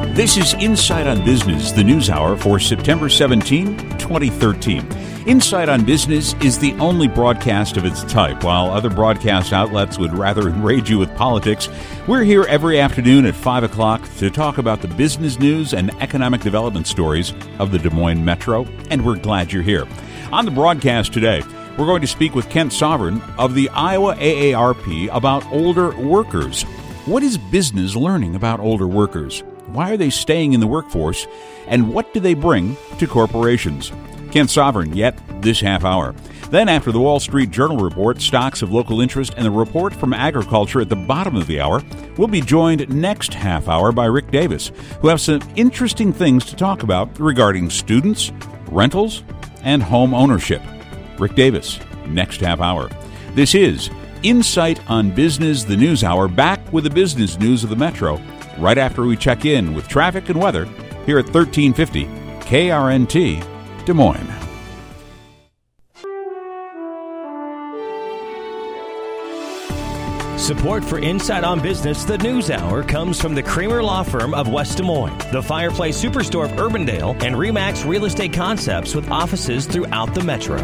This is Insight on Business, the news hour for September 17, 2013. Insight on Business is the only broadcast of its type. While other broadcast outlets would rather enrage you with politics, we're here every afternoon at 5 o'clock to talk about the business news and economic development stories of the Des Moines Metro, and we're glad you're here. On the broadcast today, we're going to speak with Kent Sovern of the Iowa AARP about older workers. What is business learning about older workers? Why are they staying in the workforce? And what do they bring to corporations? Kent Sovern, yet this half hour. Then after the Wall Street Journal report, stocks of local interest, and the report from agriculture at the bottom of the hour, we'll be joined next half hour by Rick Davis, who has some interesting things to talk about regarding students, rentals, and home ownership. Rick Davis, next half hour. This is Insight on Business, the news hour, back with the business news of the Metro, right after we check in with traffic and weather here at 1350 KRNT, Des Moines. Support for Insight on Business, the news hour, comes from the Kramer Law Firm of West Des Moines, the Firefly Superstore of Urbandale, and RE/MAX Real Estate Concepts with offices throughout the Metro.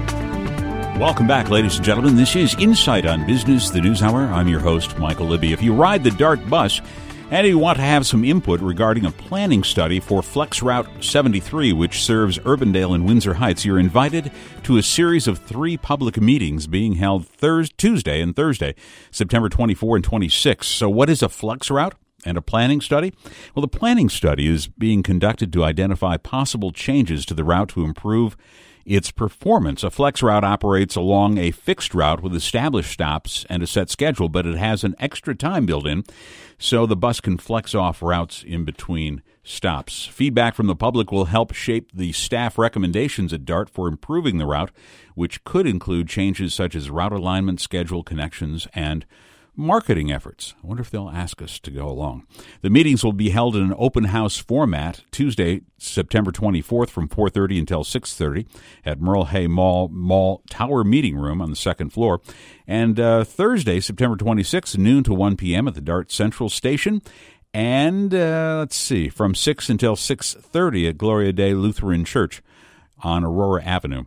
Welcome back, ladies and gentlemen. This is Insight on Business, the news hour. I'm your host, Michael Libby. If you ride the DART bus and you want to have some input regarding a planning study for Flex Route 73, which serves Urbandale and Windsor Heights, you're invited to a series of 3 public meetings being held Tuesday and Thursday, September 24 and 26. So what is a Flex Route and a planning study? Well, the planning study is being conducted to identify possible changes to the route to improve its performance. A flex route operates along a fixed route with established stops and a set schedule, but it has an extra time built in, so the bus can flex off routes in between stops. Feedback from the public will help shape the staff recommendations at DART for improving the route, which could include changes such as route alignment, schedule, connections, and marketing efforts. I wonder if they'll ask us to go along. The meetings will be held in an open house format Tuesday, September 24th from 4:30 until 6:30 at Merle Hay Mall Tower Meeting Room on the second floor, and Thursday, September 26th, noon to 1 p.m. at the DART Central Station, and from 6 until 6:30 at Gloria Dei Lutheran Church on Aurora Avenue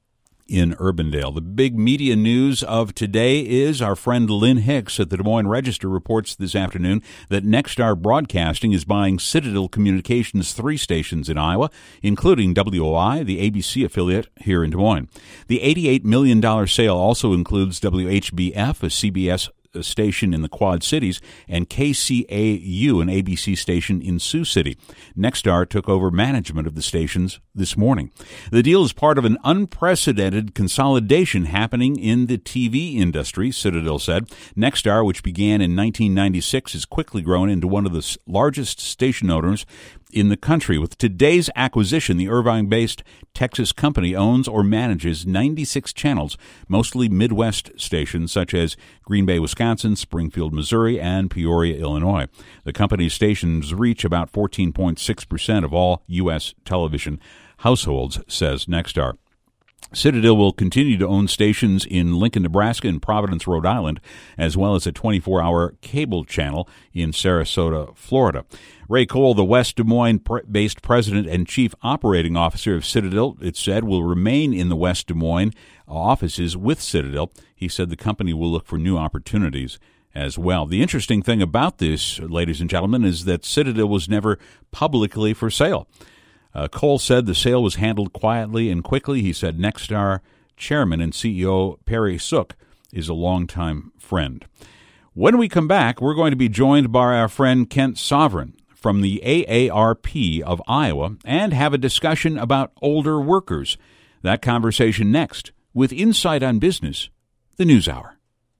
in Urbandale. The big media news of today is our friend Lynn Hicks at the Des Moines Register reports this afternoon that Nexstar Broadcasting is buying Citadel Communications' 3 stations in Iowa, including WOI, the ABC affiliate here in Des Moines. The $88 million sale also includes WHBF, a CBS station in the Quad Cities, and KCAU, an ABC station in Sioux City. Nexstar took over management of the stations this morning. The deal is part of an unprecedented consolidation happening in the TV industry, Citadel said. Nexstar, which began in 1996, has quickly grown into one of the largest station owners in the country. With today's acquisition, the Irvine-based Texas company owns or manages 96 channels, mostly Midwest stations such as Green Bay, Wisconsin, Springfield, Missouri, and Peoria, Illinois. The company's stations reach about 14.6% of all U.S. television households, says Nexstar. Citadel will continue to own stations in Lincoln, Nebraska, and Providence, Rhode Island, as well as a 24-hour cable channel in Sarasota, Florida. Ray Cole, the West Des Moines-based president and chief operating officer of Citadel, it said, will remain in the West Des Moines offices with Citadel. He said the company will look for new opportunities as well. The interesting thing about this, ladies and gentlemen, is that Citadel was never publicly for sale. Cole said the sale was handled quietly and quickly. He said Nexstar chairman and CEO Perry Sook is a longtime friend. When we come back, we're going to be joined by our friend Kent Sovern from the AARP of Iowa and have a discussion about older workers. That conversation next with Insight on Business, the news hour.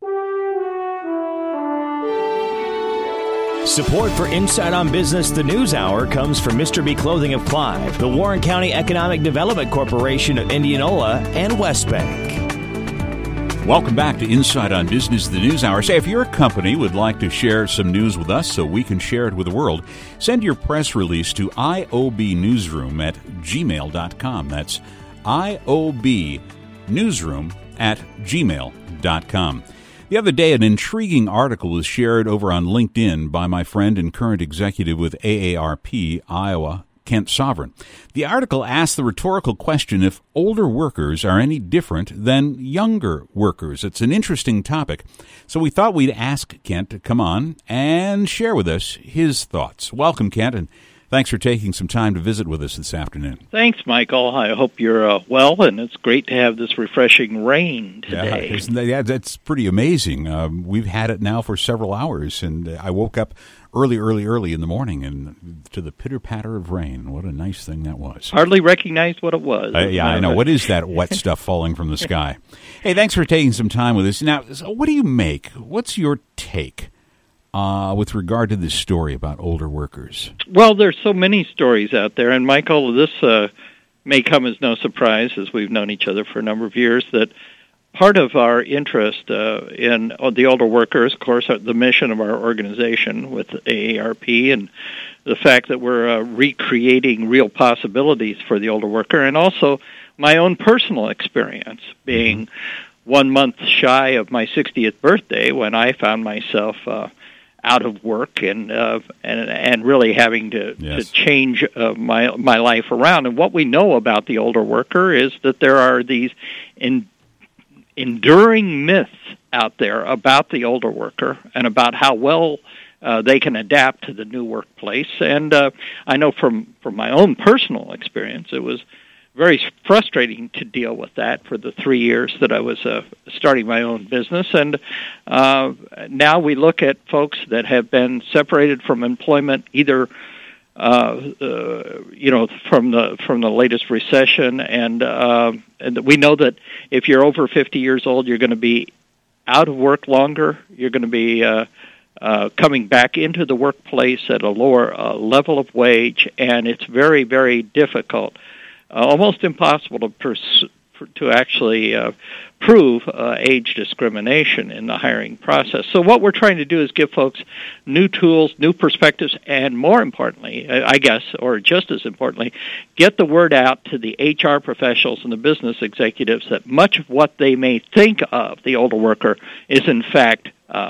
Support for Insight on Business, the news hour, comes from Mr. B Clothing of Clive, the Warren County Economic Development Corporation of Indianola, and West Bank. Welcome back to Insight on Business, the news hour. Say, if your company would like to share some news with us so we can share it with the world, send your press release to iobnewsroom@gmail.com. That's iobnewsroom@gmail.com. The other day, an intriguing article was shared over on LinkedIn by my friend and current executive with AARP, Iowa, Kent Sovereign. The article asked the rhetorical question if older workers are any different than younger workers. It's an interesting topic, so we thought we'd ask Kent to come on and share with us his thoughts. Welcome, Kent, and thanks for taking some time to visit with us this afternoon. Thanks, Michael. I hope you're well, and it's great to have this refreshing rain today. Yeah, that's pretty amazing. We've had it now for several hours, and I woke up early in the morning and to the pitter-patter of rain. What a nice thing that was. Hardly recognized what it was. I know. What is that wet stuff falling from the sky? Hey, thanks for taking some time with us. Now, what do you make? What's your take with regard to this story about older workers? Well, there's so many stories out there, and Michael, this may come as no surprise, as we've known each other for a number of years, that part of our interest in the older workers, of course, the mission of our organization with AARP, and the fact that we're recreating real possibilities for the older worker, and also my own personal experience being 1 month shy of my 60th birthday when I found myself out of work and really having to change my life around. And what we know about the older worker is that there are these enduring myths out there about the older worker and about how well they can adapt to the new workplace. And I know from my own personal experience, it was very frustrating to deal with that for the 3 years that I was starting my own business. And now we look at folks that have been separated from employment either from the latest recession, and we know that if you're over 50 years old, you're going to be out of work longer. You're going to be coming back into the workplace at a lower level of wage, and it's very, very difficult, almost impossible to actually prove age discrimination in the hiring process. So what we're trying to do is give folks new tools, new perspectives, and more importantly, I guess, or just as importantly, get the word out to the HR professionals and the business executives that much of what they may think of the older worker is in fact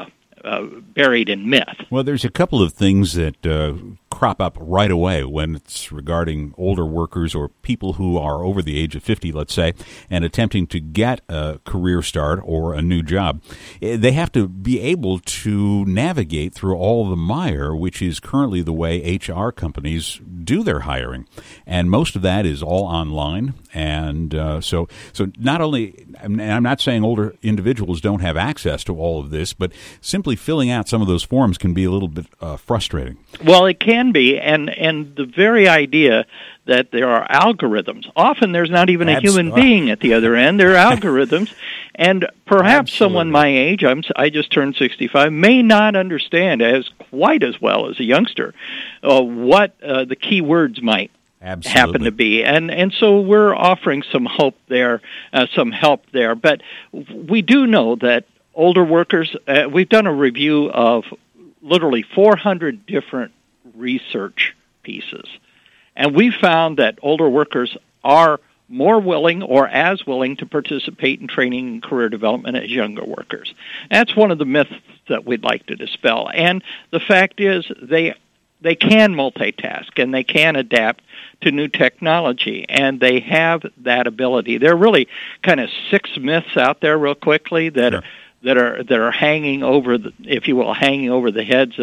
buried in myth. Well, there's a couple of things that crop up right away when it's regarding older workers or people who are over the age of 50, let's say, and attempting to get a career start or a new job. They have to be able to navigate through all the mire, which is currently the way HR companies do their hiring. And most of that is all online. And so not only, and I'm not saying older individuals don't have access to all of this, but simply filling out some of those forms can be a little bit frustrating. Well, it can be, and the very idea that there are algorithms. Often there's not even a human being at the other end. There are algorithms, and perhaps someone my age, I just turned 65, may not understand quite as well as a youngster what the key words might happen to be. And so we're offering some hope there, some help there. But we do know that older workers, we've done a review of literally 400 different research pieces. And we found that older workers are more willing or as willing to participate in training and career development as younger workers. That's one of the myths that we'd like to dispel. And the fact is they can multitask and they can adapt to new technology, and they have that ability. There are really kind of 6 myths out there real quickly that Sure. that are hanging over hanging over the heads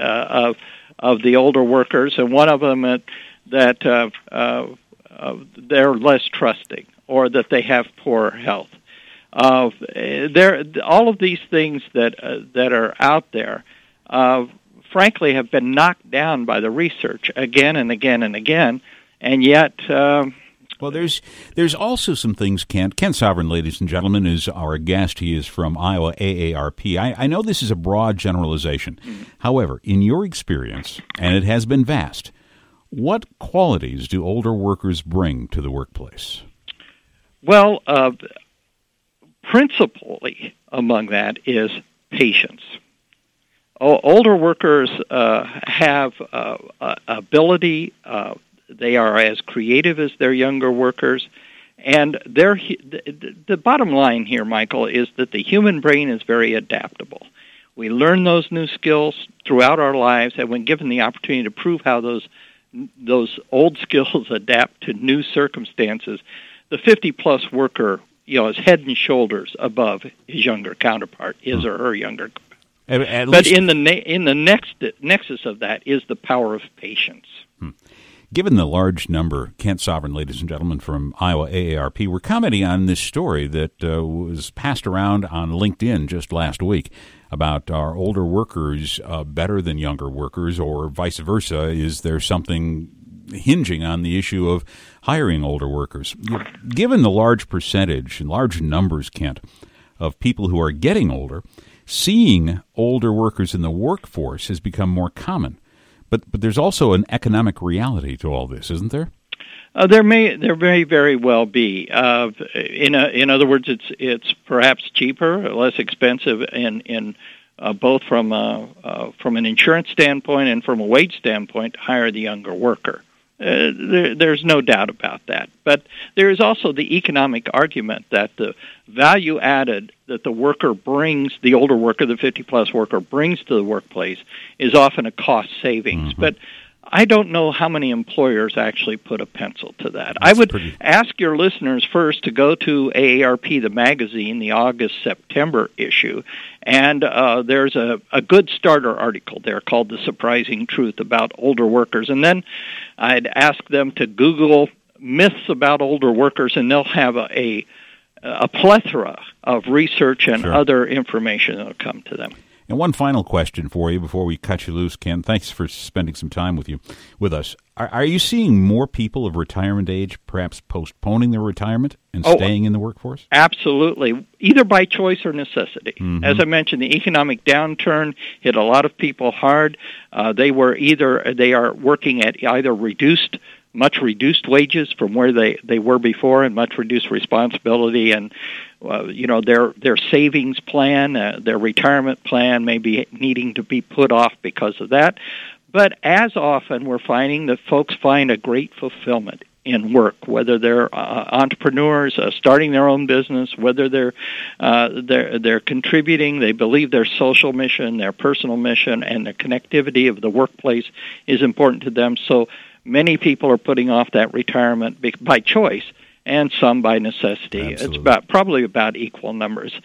of the older workers, and one of them that they're less trusting or that they have poor health. All of these things that are out there, frankly, have been knocked down by the research again and again and again, and yet. Well, there's also some things, Kent. Kent Sovereign, ladies and gentlemen, is our guest. He is from Iowa AARP. I know this is a broad generalization. However, in your experience, and it has been vast, what qualities do older workers bring to the workplace? Well, principally among that is patience. Older workers have ability. They are as creative as their younger workers, And the bottom line here, Michael, is that the human brain is very adaptable. We learn those new skills throughout our lives, and when given the opportunity to prove how those old skills adapt to new circumstances, the 50-plus worker, is head and shoulders above his younger counterpart, his or her younger. But in the nexus of that is the power of patience. Given the large number, Kent Sovern, ladies and gentlemen, from Iowa AARP, we're commenting on this story that was passed around on LinkedIn just last week about our older workers better than younger workers, or vice versa. Is there something hinging on the issue of hiring older workers? Given the large percentage and large numbers, Kent, of people who are getting older, seeing older workers in the workforce has become more common. But there's also an economic reality to all this, isn't there? There may very well be. In other words, it's perhaps cheaper, less expensive, in both from an insurance standpoint and from a wage standpoint to hire the younger worker. There's no doubt about that. But there is also the economic argument that the value added that the worker brings, the older worker, the 50-plus worker brings to the workplace, is often a cost savings. Mm-hmm. But I don't know how many employers actually put a pencil to that. I would ask your listeners first to go to AARP, the magazine, the August-September issue, and there's a good starter article there called The Surprising Truth about older workers. And then I'd ask them to Google myths about older workers, and they'll have a plethora of research and other information that will come to them. And one final question for you before we cut you loose, Ken. Thanks for spending some time with us. Are you seeing more people of retirement age perhaps postponing their retirement and staying in the workforce? Absolutely, either by choice or necessity. Mm-hmm. As I mentioned, the economic downturn hit a lot of people hard. They are working at either much reduced wages from where they were before, and much reduced responsibility, and their savings plan, their retirement plan may be needing to be put off because of that. But as often, we're finding that folks find a great fulfillment in work, whether they're entrepreneurs starting their own business, whether they're contributing. They believe their social mission, their personal mission, and the connectivity of the workplace is important to them. So many people are putting off that retirement by choice, and some by necessity. Absolutely. It's probably about equal numbers.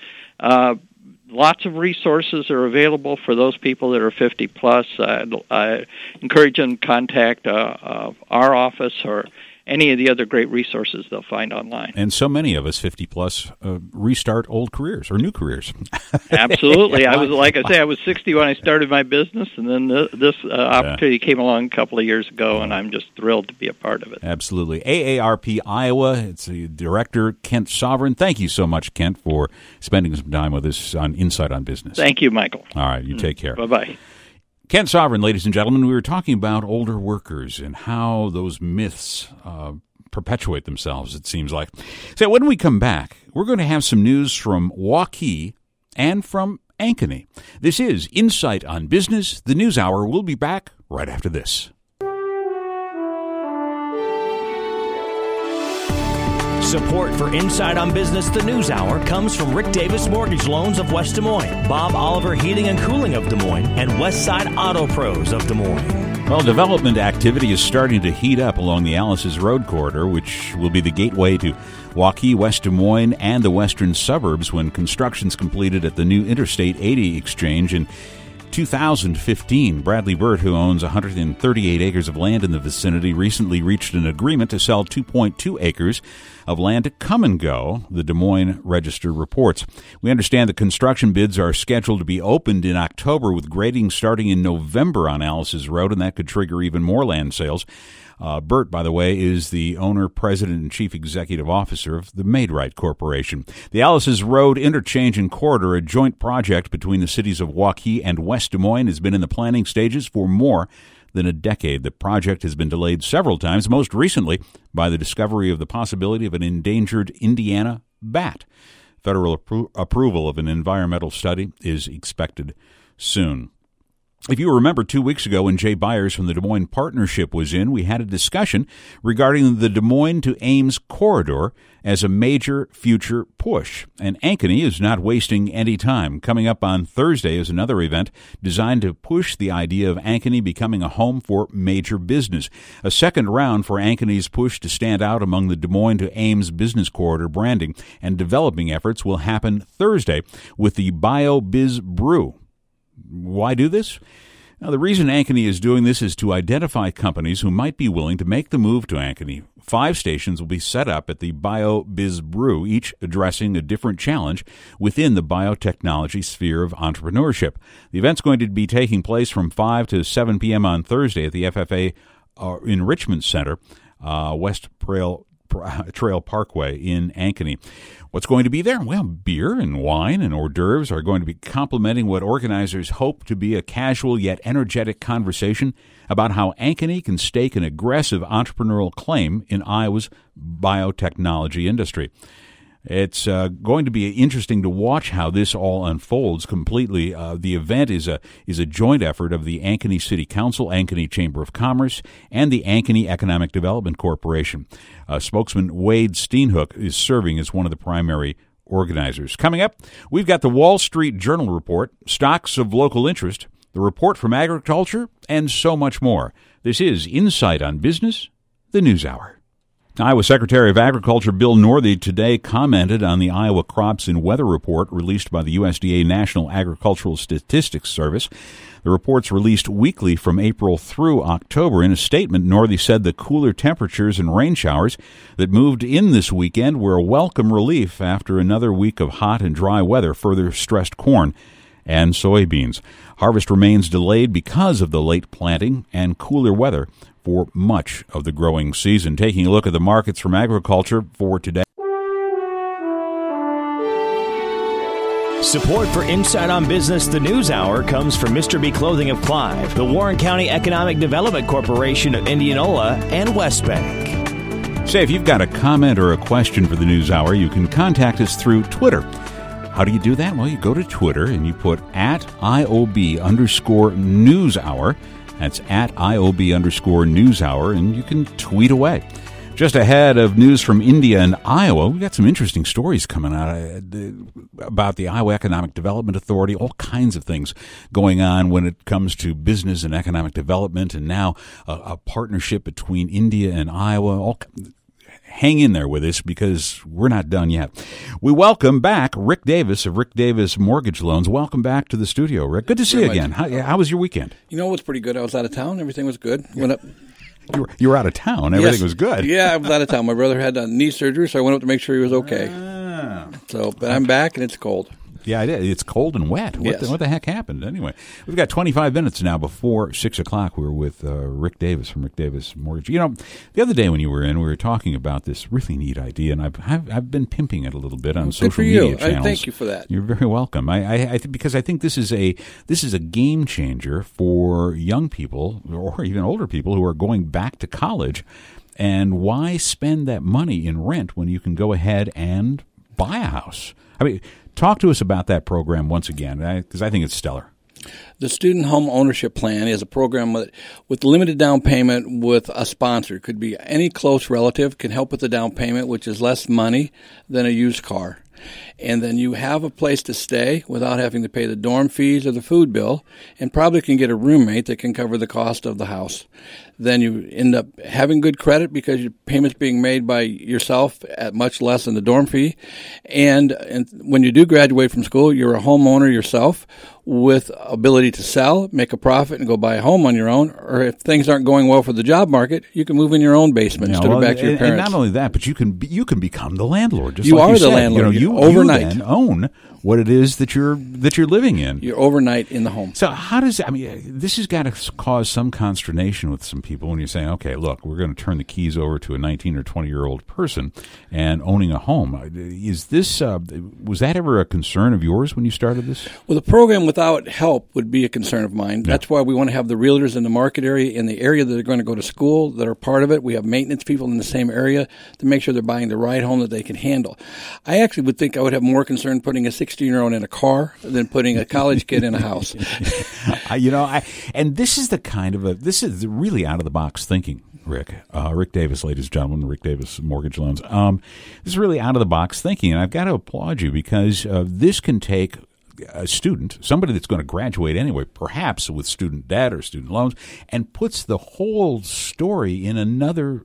Lots of resources are available for those people that are 50-plus. I encourage them to contact our office or any of the other great resources they'll find online. And so many of us 50-plus restart old careers or new careers. Absolutely. I was 60 when I started my business, and then this opportunity came along a couple of years ago, and I'm just thrilled to be a part of it. Absolutely. AARP Iowa, it's the director, Kent Sovern. Thank you so much, Kent, for spending some time with us on Insight on Business. Thank you, Michael. All right, you take care. Bye-bye. Kent Sovern, ladies and gentlemen, we were talking about older workers and how those myths perpetuate themselves, it seems like. So when we come back, we're going to have some news from Waukee and from Ankeny. This is Insight on Business, the News Hour. We'll be back right after this. Support for Insight on Business, the News Hour, comes from Rick Davis Mortgage Loans of West Des Moines, Bob Oliver Heating and Cooling of Des Moines, and Westside Auto Pros of Des Moines. Well, development activity is starting to heat up along the Alice's Road corridor, which will be the gateway to Waukee, West Des Moines, and the western suburbs when construction's completed at the new Interstate 80 exchange in 2015. Bradley Burt, who owns 138 acres of land in the vicinity, recently reached an agreement to sell 2.2 acres of land to Come and Go, the Des Moines Register reports. We understand the construction bids are scheduled to be opened in October, with grading starting in November on Alice's Road, and that could trigger even more land sales. Burt, by the way, is the owner, president, and chief executive officer of the Maid-Rite Corporation. The Alice's Road Interchange and Corridor, a joint project between the cities of Waukee and West Des Moines, has been in the planning stages for more than a decade. The project has been delayed several times, most recently by the discovery of the possibility of an endangered Indiana bat. Federal approval of an environmental study is expected soon. If you remember 2 weeks ago when Jay Byers from the Des Moines Partnership was in, we had a discussion regarding the Des Moines to Ames corridor as a major future push. And Ankeny is not wasting any time. Coming up on Thursday is another event designed to push the idea of Ankeny becoming a home for major business. A second round for Ankeny's push to stand out among the Des Moines to Ames business corridor branding and developing efforts will happen Thursday with the BioBiz Brew. Why do this? Now, the reason Ankeny is doing this is to identify companies who might be willing to make the move to Ankeny. 5 stations will be set up at the BioBiz Brew, each addressing a different challenge within the biotechnology sphere of entrepreneurship. The event's going to be taking place from 5 to 7 p.m. on Thursday at the FFA Enrichment Center, West Trail Parkway in Ankeny. What's going to be there? Well, beer and wine and hors d'oeuvres are going to be complementing what organizers hope to be a casual yet energetic conversation about how Ankeny can stake an aggressive entrepreneurial claim in Iowa's biotechnology industry. It's going to be interesting to watch how this all unfolds completely. The event is a joint effort of the Ankeny City Council, Ankeny Chamber of Commerce, and the Ankeny Economic Development Corporation. Spokesman Wade Steenhoek is serving as one of the primary organizers. Coming up, we've got the Wall Street Journal report, stocks of local interest, the report from agriculture, and so much more. This is Insight on Business, the News Hour. Iowa Secretary of Agriculture Bill Northey today commented on the Iowa Crops and Weather Report released by the USDA National Agricultural Statistics Service. The report's released weekly from April through October. In a statement, Northey said the cooler temperatures and rain showers that moved in this weekend were a welcome relief after another week of hot and dry weather further stressed corn and soybeans. Harvest remains delayed because of the late planting and cooler weather for much of the growing season. Taking a look at the markets from agriculture for today. Support for Insight on Business, the News Hour, comes from Mr. B Clothing of Clive, the Warren County Economic Development Corporation of Indianola, and West Bank. Say, if you've got a comment or a question for the News Hour, you can contact us through Twitter. How do you do that? Well, you go to Twitter and you put @IOB_NewsHour. That's @IOB_NewsHour, and you can tweet away. Just ahead of news from India and Iowa, we've got some interesting stories coming out about the Iowa Economic Development Authority, all kinds of things going on when it comes to business and economic development, and now a partnership between India and Iowa. Hang in there with us because we're not done yet. We welcome back Rick Davis of Rick Davis Mortgage Loans. Welcome back to the studio, Rick. Good to see you again. How was your weekend? You know, it was pretty good. I was out of town. Everything was good. Went up. You were out of town. Everything was good. Yeah, I was out of town. My brother had knee surgery, so I went up to make sure he was okay. But I'm back, and it's cold. Yeah, it's cold and wet. What the heck happened? Anyway, we've got 25 minutes now before 6 o'clock. We're with Rick Davis from Rick Davis Mortgage. You know, the other day when you were in, we were talking about this really neat idea, and I've been pimping it a little bit on social media channels. Thank you for that. You're very welcome. Because I think this is a game changer for young people or even older people who are going back to college. And why spend that money in rent when you can go ahead and buy a house? I mean, talk to us about that program once again, because I think it's stellar. The Student Home Ownership Plan is a program with limited down payment with a sponsor. It could be any close relative can help with the down payment, which is less money than a used car. And then you have a place to stay without having to pay the dorm fees or the food bill, and probably can get a roommate that can cover the cost of the house. Then you end up having good credit because your payment's being made by yourself at much less than the dorm fee. And when you do graduate from school, you're a homeowner yourself with ability to sell, make a profit, and go buy a home on your own. Or if things aren't going well for the job market, you can move in your own basement instead of back to your parents. And not only that, but you can become the landlord. Just you like are you the said. landlord. You overnight. You then own what it is that you're living in. You're overnight in the home. So how does this has got to cause some consternation with some people when you're saying, okay, look, we're going to turn the keys over to a 19 or 20-year-old person and owning a home. Is this was that ever a concern of yours when you started this? Well, the program without help would be a concern of mine. Yeah. That's why we want to have the realtors in the market area, in the area that they're going to go to school, that are part of it. We have maintenance people in the same area to make sure they're buying the right home that they can handle. I actually would think I would have more concern putting a 16-year-old in a car than putting a college kid in a house. And this is this is really out of the box thinking, Rick. Rick Davis, ladies and gentlemen, Rick Davis Mortgage Loans. This is really out of the box thinking, and I've got to applaud you because this can take a student, somebody that's going to graduate anyway, perhaps with student debt or student loans, and puts the whole story in another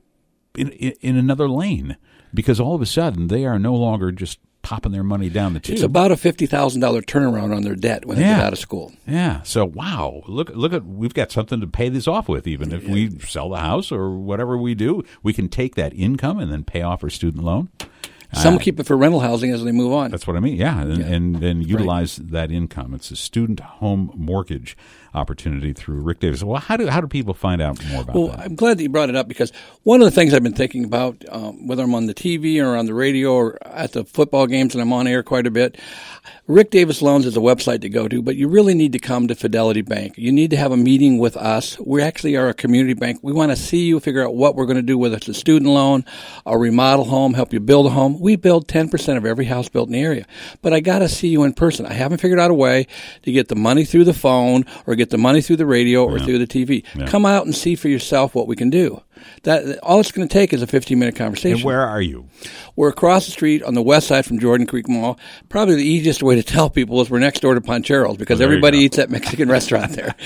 lane, because all of a sudden they are no longer just popping their money down the tube. It's about a $50,000 turnaround on their debt when they get out of school. Yeah. So, wow, look at, we've got something to pay this off with. Even if we sell the house or whatever we do, we can take that income and then pay off our student loan. Some keep it for rental housing as they move on. That's what I mean, and then utilize that income. It's a student home mortgage opportunity through Rick Davis. Well, how do people find out more about that? Well, I'm glad that you brought it up, because one of the things I've been thinking about, whether I'm on the TV or on the radio or at the football games, and I'm on air quite a bit, Rick Davis Loans is a website to go to, but you really need to come to Fidelity Bank. You need to have a meeting with us. We actually are a community bank. We want to see you, figure out what we're going to do, whether it's a student loan, a remodel home, help you build a home. We build 10% of every house built in the area. But I got to see you in person. I haven't figured out a way to get the money through the phone or get the money through the radio or through the TV. Yeah. Come out and see for yourself what we can do. That all it's going to take is a 15-minute conversation. And where are you? We're across the street on the west side from Jordan Creek Mall. Probably the easiest way to tell people is we're next door to Pancheros, because everybody eats at Mexican restaurant there.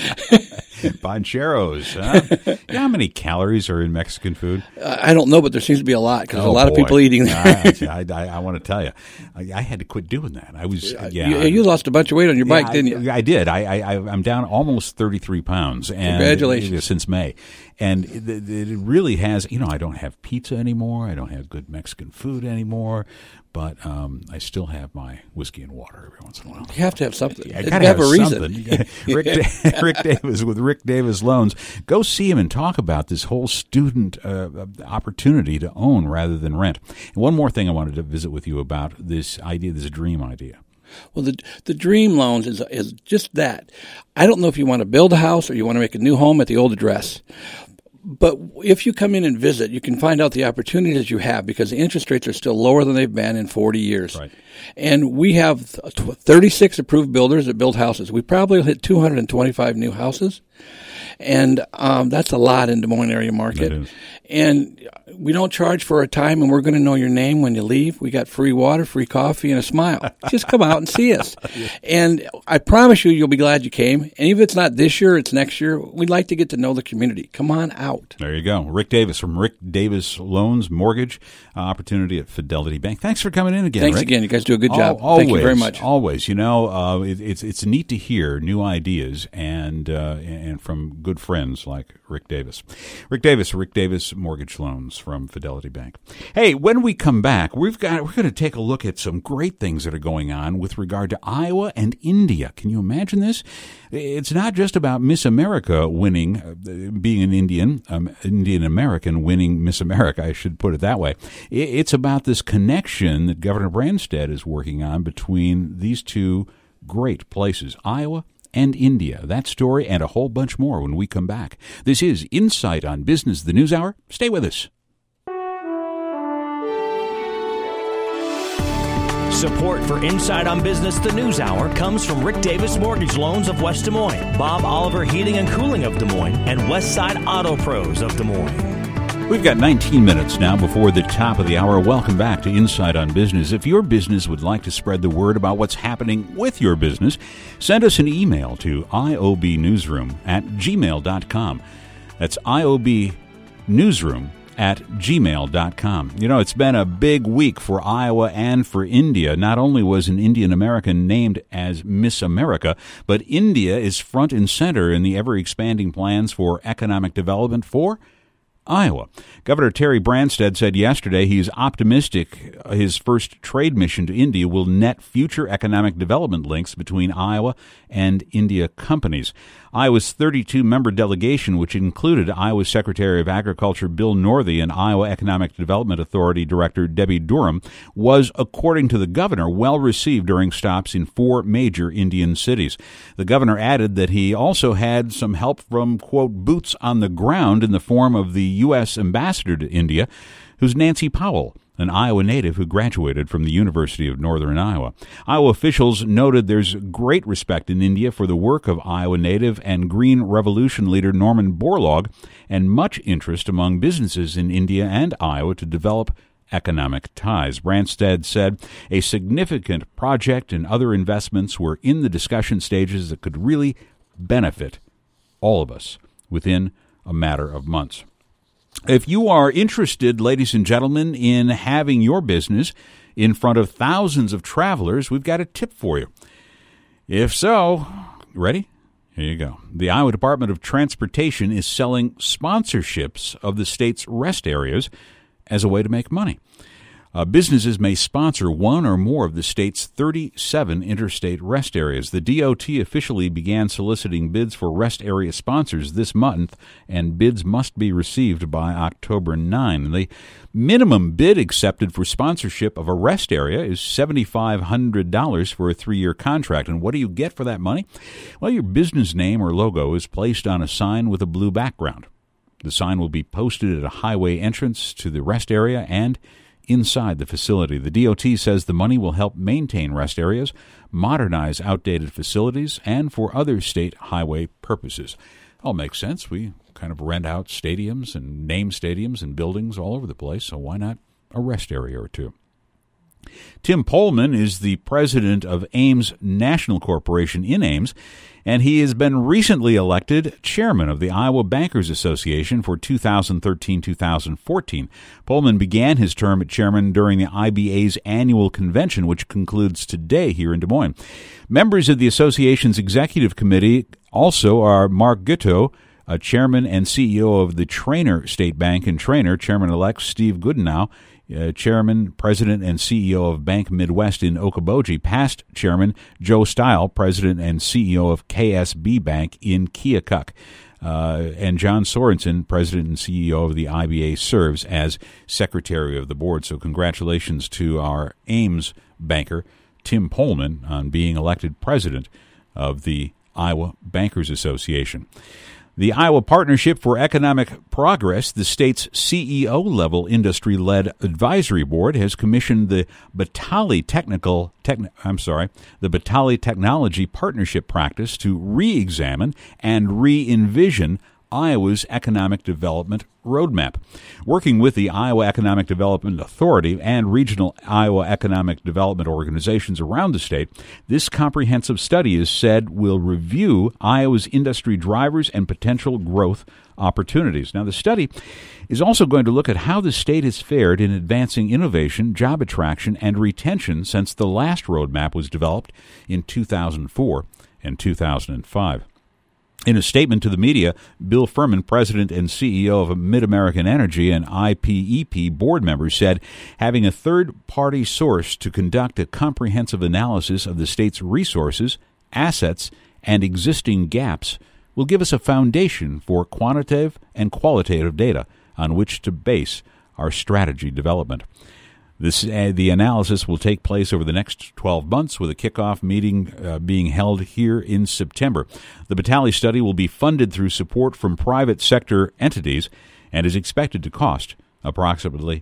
Pancheros, huh? You know how many calories are in Mexican food? I don't know, but there seems to be a lot, because there's a lot of people eating there. I want to tell you, I had to quit doing that. I was you lost a bunch of weight on your bike, didn't you? I did. I'm down almost 33 pounds. And congratulations. Since May. And it really has, I don't have pizza anymore. I don't have good Mexican food anymore. But I still have my whiskey and water every once in a while. You have to have something. I got to have a reason. Rick Davis with Rick Davis Loans. Go see him and talk about this whole student opportunity to own rather than rent. And one more thing I wanted to visit with you about, this idea, this dream idea. Well, the dream loans is just that. I don't know if you want to build a house or you want to make a new home at the old address. But if you come in and visit, you can find out the opportunities you have, because the interest rates are still lower than they've been in 40 years. Right. And we have 36 approved builders that build houses. We probably hit 225 new houses. And that's a lot in Des Moines area market. And we don't charge for a time, and we're going to know your name when you leave. We got free water, free coffee, and a smile. Just come out and see us. And I promise you, you'll be glad you came. And even if it's not this year, it's next year. We'd like to get to know the community. Come on out. There you go. Rick Davis from Rick Davis Loans Mortgage Opportunity at Fidelity Bank. Thanks for coming in again, Thanks Rick. again. You guys do a good job. Always, thank you very much. Always. It's neat to hear new ideas and from good friends like Rick Davis. Rick Davis Mortgage Loans from Fidelity Bank. Hey, when we come back, we're going to take a look at some great things that are going on with regard to Iowa and India. Can you imagine this? It's not just about Miss America winning, being an Indian American winning Miss America, I should put it that way. It's about this connection that Governor Branstad is working on between these two great places, Iowa and India. That story and a whole bunch more when we come back. This is Insight on Business, the News Hour. Stay with us. Support for Insight on Business, the News Hour, comes from Rick Davis Mortgage Loans of West Des Moines, Bob Oliver Heating and Cooling of Des Moines, and Westside Auto Pros of Des Moines. We've got 19 minutes now before the top of the hour. Welcome back to Insight on Business. If your business would like to spread the word about what's happening with your business, send us an email to iobnewsroom@gmail.com. That's iobnewsroom@gmail.com. It's been a big week for Iowa and for India. Not only was an Indian American named as Miss America, but India is front and center in the ever-expanding plans for economic development for Iowa. Governor Terry Branstad said yesterday he's optimistic his first trade mission to India will net future economic development links between Iowa and India companies. Iowa's 32-member delegation, which included Iowa Secretary of Agriculture Bill Northey and Iowa Economic Development Authority Director Debbie Durham, was, according to the governor, well received during stops in 4 major Indian cities. The governor added that he also had some help from, quote, boots on the ground in the form of the U.S. ambassador to India, who's Nancy Powell. an Iowa native who graduated from the University of Northern Iowa. Iowa officials noted there's great respect in India for the work of Iowa native and Green Revolution leader Norman Borlaug, and much interest among businesses in India and Iowa to develop economic ties. Branstad said a significant project and other investments were in the discussion stages that could really benefit all of us within a matter of months. If you are interested, ladies and gentlemen, in having your business in front of thousands of travelers, we've got a tip for you. If so, ready? Here you go. The Iowa Department of Transportation is selling sponsorships of the state's rest areas as a way to make money. Businesses may sponsor one or more of the state's 37 interstate rest areas. The DOT officially began soliciting bids for rest area sponsors this month, and bids must be received by October 9. The minimum bid accepted for sponsorship of a rest area is $7,500 for a 3-year contract. And what do you get for that money? Well, your business name or logo is placed on a sign with a blue background. The sign will be posted at a highway entrance to the rest area and inside the facility. The DOT says the money will help maintain rest areas, modernize outdated facilities, and for other state highway purposes. All makes sense. We kind of rent out stadiums and name stadiums and buildings all over the place, so why not a rest area or two? Tim Pohlman is the president of Ames National Corporation in Ames, and he has been recently elected chairman of the Iowa Bankers Association for 2013-2014. Pohlman began his term as chairman during the IBA's annual convention, which concludes today here in Des Moines. Members of the association's executive committee also are Mark Gutto, chairman and CEO of the Trainer State Bank and Trainer, Chairman-elect Steve Goodenow, Chairman, President, and CEO of Bank Midwest in Okoboji, past Chairman Joe Stile, President and CEO of KSB Bank in Keokuk, and John Sorensen, President and CEO of the IBA, serves as Secretary of the Board. So congratulations to our Ames banker, Tim Pohlman, on being elected President of the Iowa Bankers Association. The Iowa Partnership for Economic Progress, the state's CEO-level industry-led advisory board, has commissioned the Batali Technology Partnership Practice to re-examine and re-envision Iowa's economic development roadmap. Working with the Iowa Economic Development Authority and regional Iowa economic development organizations around the state, this comprehensive study is said will review Iowa's industry drivers and potential growth opportunities. Now, the study is also going to look at how the state has fared in advancing innovation, job attraction, and retention since the last roadmap was developed in 2004 and 2005. In a statement to the media, Bill Furman, president and CEO of Mid-American Energy and IPEP board member, said having a third-party source to conduct a comprehensive analysis of the state's resources, assets, and existing gaps will give us a foundation for quantitative and qualitative data on which to base our strategy development. The analysis will take place over the next 12 months, with a kickoff meeting being held here in September. The Batali study will be funded through support from private sector entities and is expected to cost approximately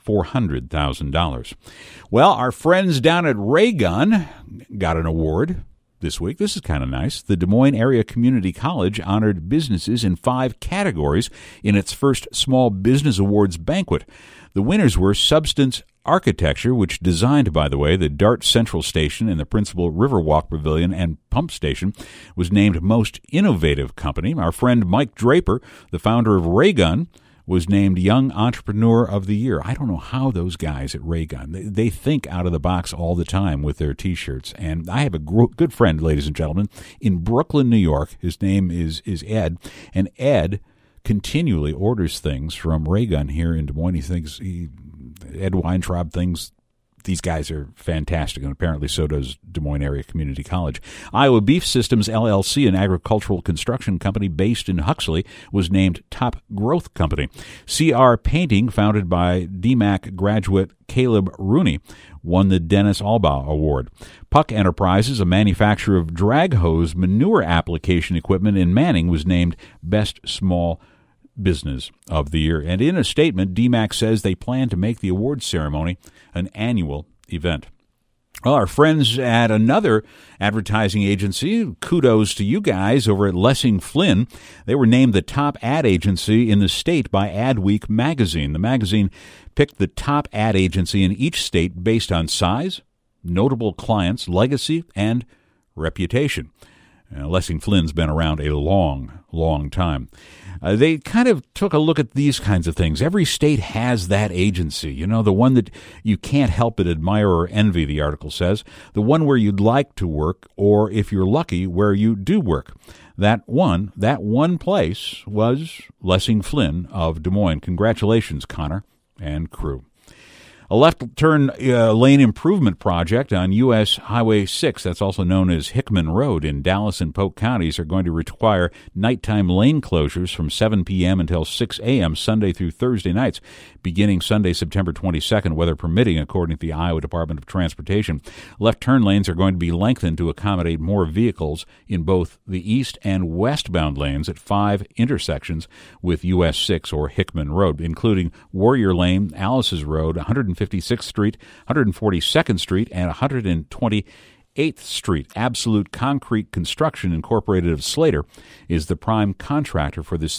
$400,000. Well, our friends down at Raygun got an award this week. This is kind of nice. The Des Moines Area Community College honored businesses in 5 categories in its first Small Business Awards banquet. The winners were Substance Architecture, which designed, by the way, the Dart Central Station and the principal Riverwalk Pavilion and Pump Station, was named Most Innovative Company. Our friend Mike Draper, the founder of Raygun, was named Young Entrepreneur of the Year. I don't know how those guys at Raygun, they think out of the box all the time with their T-shirts. And I have a good friend, ladies and gentlemen, in Brooklyn, New York. His name is Ed, and Ed continually orders things from Raygun here in Des Moines. Ed Weintraub thinks these guys are fantastic, and apparently so does Des Moines Area Community College. Iowa Beef Systems, LLC, an agricultural construction company based in Huxley, was named Top Growth Company. CR Painting, founded by DMACC graduate Caleb Rooney, won the Dennis Albaugh Award. Puck Enterprises, a manufacturer of drag hose manure application equipment in Manning, was named Best Small Business of the Year. And in a statement, DMACC says they plan to make the awards ceremony an annual event. Well, our friends at another advertising agency, kudos to you guys over at Lessing Flynn. They were named the top ad agency in the state by Adweek magazine. The magazine picked the top ad agency in each state based on size, notable clients, legacy, and reputation. Lessing Flynn's been around a long, long time. They kind of took a look at these kinds of things. Every state has that agency, the one that you can't help but admire or envy, the article says, the one where you'd like to work, or if you're lucky, where you do work. That one place was Lessing Flynn of Des Moines. Congratulations, Connor and crew. A left-turn lane improvement project on U.S. Highway 6, that's also known as Hickman Road in Dallas and Polk counties, are going to require nighttime lane closures from 7 p.m. until 6 a.m. Sunday through Thursday nights, beginning Sunday, September 22nd, weather permitting, according to the Iowa Department of Transportation. Left-turn lanes are going to be lengthened to accommodate more vehicles in both the east and westbound lanes at 5 intersections with U.S. 6 or Hickman Road, including Warrior Lane, Alice's Road, 156th Street, 142nd Street, and 128th Street. Absolute Concrete Construction Incorporated of Slater is the prime contractor for this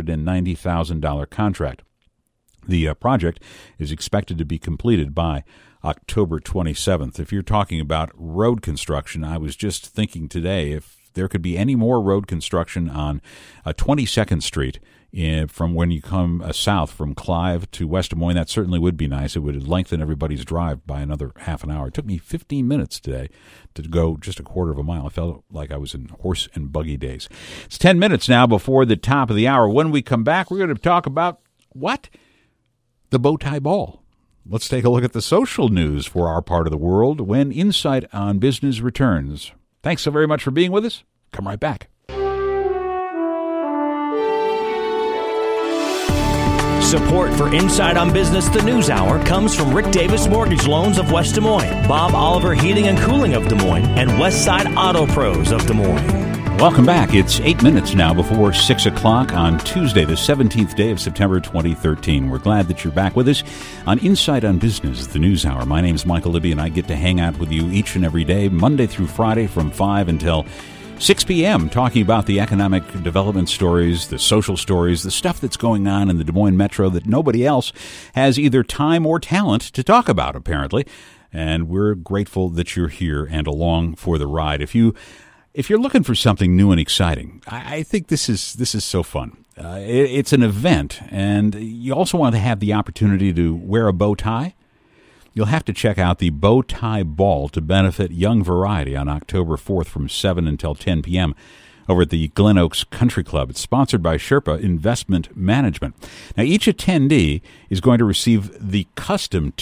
$390,000 contract. The project is expected to be completed by October 27th. If you're talking about road construction, I was just thinking today if there could be any more road construction on 22nd Street from when you come south from Clive to West Des Moines, that certainly would be nice. It would lengthen everybody's drive by another half an hour. It took me 15 minutes today to go just a quarter of a mile. I felt like I was in horse and buggy days. It's 10 minutes now before the top of the hour. When we come back, we're going to talk about what? The bow tie ball. Let's take a look at the social news for our part of the world when Insight on Business returns. Thanks so very much for being with us. Come right back. Support for Insight on Business, the News Hour, comes from Rick Davis Mortgage Loans of West Des Moines, Bob Oliver Heating and Cooling of Des Moines, and Westside Auto Pros of Des Moines. Welcome back. It's 8 minutes now before 6 o'clock on Tuesday, the 17th day of September 2013. We're glad that you're back with us on Insight on Business, the News Hour. My name's Michael Libby, and I get to hang out with you each and every day, Monday through Friday from 5 until 6 p.m., talking about the economic development stories, the social stories, the stuff that's going on in the Des Moines Metro that nobody else has either time or talent to talk about, apparently. And we're grateful that you're here and along for the ride. If you're looking for something new and exciting, I think this is so fun. It's an event, and you also want to have the opportunity to wear a bow tie. You'll have to check out the Bow Tie Ball to benefit Young Variety on October 4th from 7 until 10 p.m. over at the Glen Oaks Country Club. It's sponsored by Sherpa Investment Management. Now, each attendee is going to receive the custom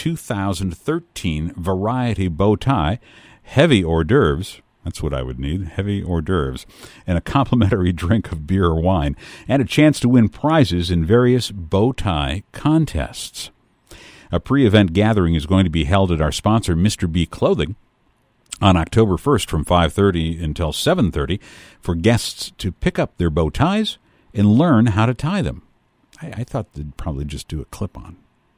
2013 Variety Bow Tie, heavy hors d'oeuvres. That's what I would need, heavy hors d'oeuvres, and a complimentary drink of beer or wine, and a chance to win prizes in various bow tie contests. A pre-event gathering is going to be held at our sponsor, Mr. B Clothing, on October 1st from 5:30 until 7:30 for guests to pick up their bow ties and learn how to tie them. I thought they'd probably just do a clip-on.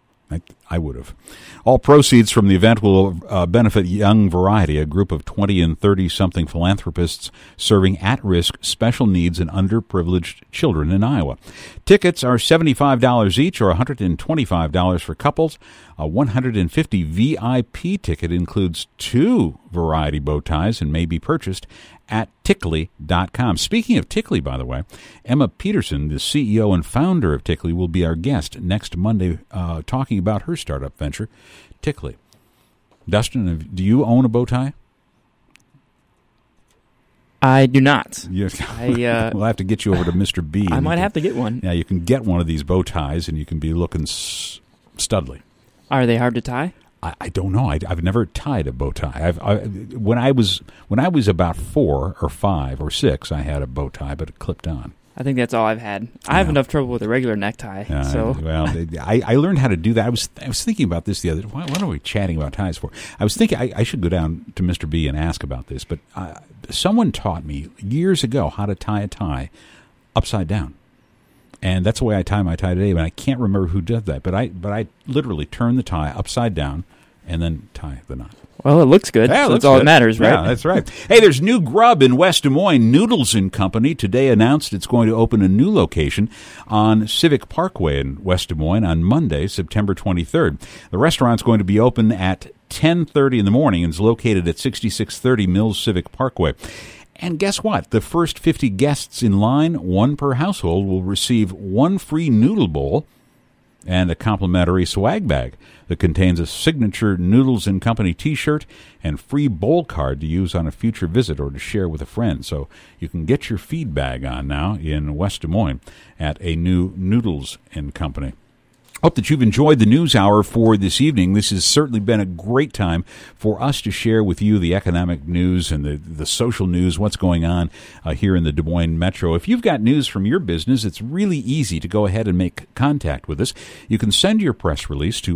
I would have. All proceeds from the event will benefit Young Variety, a group of 20 and 30-something philanthropists serving at-risk, special needs, and underprivileged children in Iowa. Tickets are $75 each or $125 for couples. A $150 VIP ticket includes 2 Variety bow ties and may be purchased at Tickley.com. Speaking of Tickley, by the way, Emma Peterson, the CEO and founder of Tickley, will be our guest next Monday talking about her startup venture, Tickley. Dustin, do you own a bow tie? I do not. We'll have to get you over to Mr. B. I might have to get one. Yeah, you can get one of these bow ties, and you can be looking studly. Are they hard to tie? I don't know. I've never tied a bow tie. When I was about 4 or 5 or 6, I had a bow tie, but it clipped on. I think that's all I've had. I have enough trouble with a regular necktie. I learned how to do that. I was thinking about this the other day. What are we chatting about ties for? I was thinking I should go down to Mr. B and ask about this, but someone taught me years ago how to tie a tie upside down. And that's the way I tie my tie today, and I can't remember who did that. But I literally turn the tie upside down and then tie the knot. Well, it looks good. Yeah, so that's all that matters, right? Yeah, that's right. Hey, there's new grub in West Des Moines. Noodles & Company today announced it's going to open a new location on Civic Parkway in West Des Moines on Monday, September 23rd. The restaurant's going to be open at 10:30 in the morning and is located at 6630 Mills Civic Parkway. And guess what? The first 50 guests in line, one per household, will receive one free noodle bowl and a complimentary swag bag that contains a signature Noodles & Company T-shirt and free bowl card to use on a future visit or to share with a friend. So you can get your feed bag on now in West Des Moines at a new Noodles & Company. Hope that you've enjoyed the News Hour for this evening. This has certainly been a great time for us to share with you the economic news and the social news, what's going on here in the Des Moines Metro. If you've got news from your business, it's really easy to go ahead and make contact with us. You can send your press release to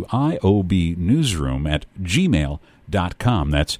iobnewsroom@gmail.com. That's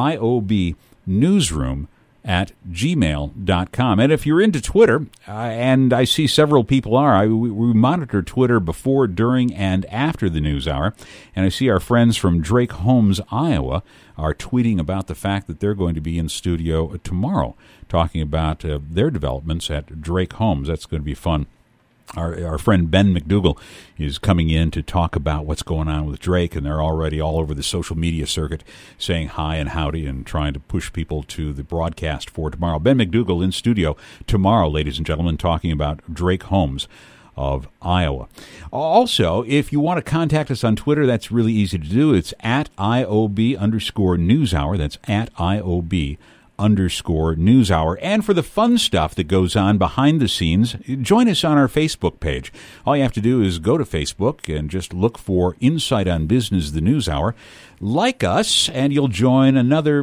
iobnewsroom@gmail.com. And if you're into Twitter, and I see several people are, we monitor Twitter before, during, and after the News Hour, and I see our friends from Drake Homes, Iowa, are tweeting about the fact that they're going to be in studio tomorrow talking about their developments at Drake Homes. That's going to be fun. Our friend Ben McDougall is coming in to talk about what's going on with Drake, and they're already all over the social media circuit saying hi and howdy and trying to push people to the broadcast for tomorrow. Ben McDougall in studio tomorrow, ladies and gentlemen, talking about Drake Homes of Iowa. Also, if you want to contact us on Twitter, that's really easy to do. It's at @IOB_NewsHour. That's at @IOB_NewsHour. And for the fun stuff that goes on behind the scenes, join us on our Facebook page. All you have to do is go to Facebook and just look for Insight on Business, the News Hour. Like us, and you'll join another,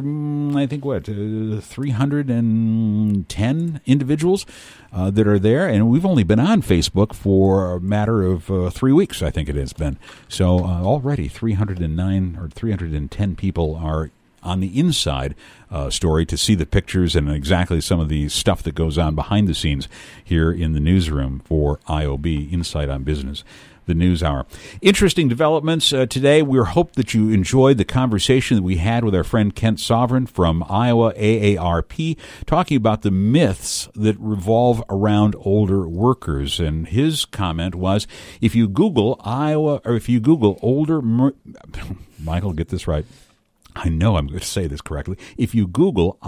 310 individuals that are there. And we've only been on Facebook for a matter of 3 weeks, I think it has been. So already 309 or 310 people are on the inside story to see the pictures and exactly some of the stuff that goes on behind the scenes here in the newsroom for IOB, Insight on Business, the News Hour. Interesting developments today. We hope that you enjoyed the conversation that we had with our friend Kent Sovereign from Iowa AARP, talking about the myths that revolve around older workers. And his comment was, if you Google Iowa, or if you Google Michael, get this right. I know I'm going to say this correctly. If you Google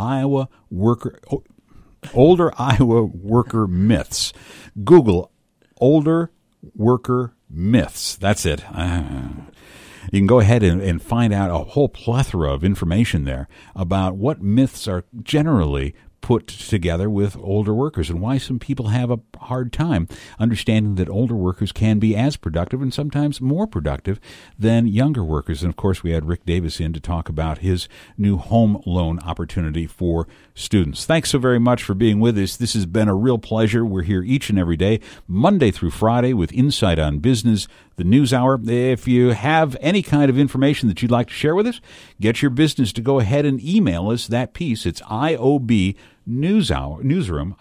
older Iowa worker myths, Google older worker myths. That's it. You can go ahead and find out a whole plethora of information there about what myths are generally put together with older workers and why some people have a hard time understanding that older workers can be as productive and sometimes more productive than younger workers. And, of course, we had Rick Davis in to talk about his new home loan opportunity for students. Thanks so very much for being with us. This has been a real pleasure. We're here each and every day, Monday through Friday, with Insight on Business, the News Hour. If you have any kind of information that you'd like to share with us, get your business to go ahead and email us that piece. It's IOB Newsroom,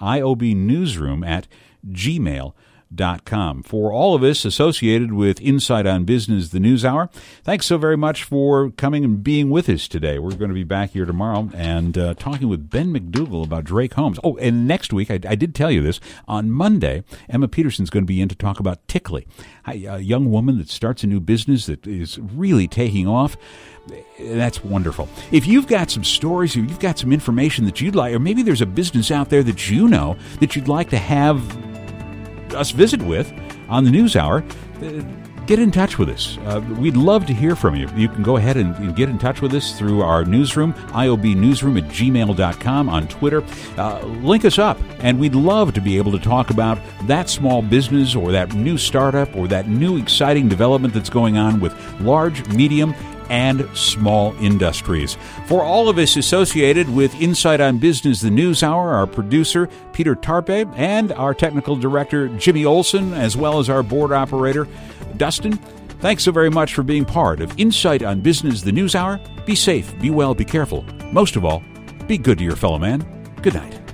IOBnewsroom@gmail.com. For all of us associated with Insight on Business, the News Hour, thanks so very much for coming and being with us today. We're going to be back here tomorrow and talking with Ben McDougall about Drake Homes. Oh, and next week, I did tell you this, on Monday, Emma Peterson's going to be in to talk about Tickley, a young woman that starts a new business that is really taking off. That's wonderful. If you've got some stories or you've got some information that you'd like, or maybe there's a business out there that you know that you'd like to have us visit with on the News Hour, get in touch with us. We'd love to hear from you. You can go ahead and get in touch with us through our newsroom, iobnewsroom@gmail.com, on Twitter. Link us up, and we'd love to be able to talk about that small business or that new startup or that new exciting development that's going on with large, medium, and small industries. For all of us associated with Insight on Business, the News Hour, our producer, Peter Tarpe, and our technical director, Jimmy Olson, as well as our board operator, Dustin, thanks so very much for being part of Insight on Business, the News Hour. Be safe, be well, be careful. Most of all, be good to your fellow man. Good night.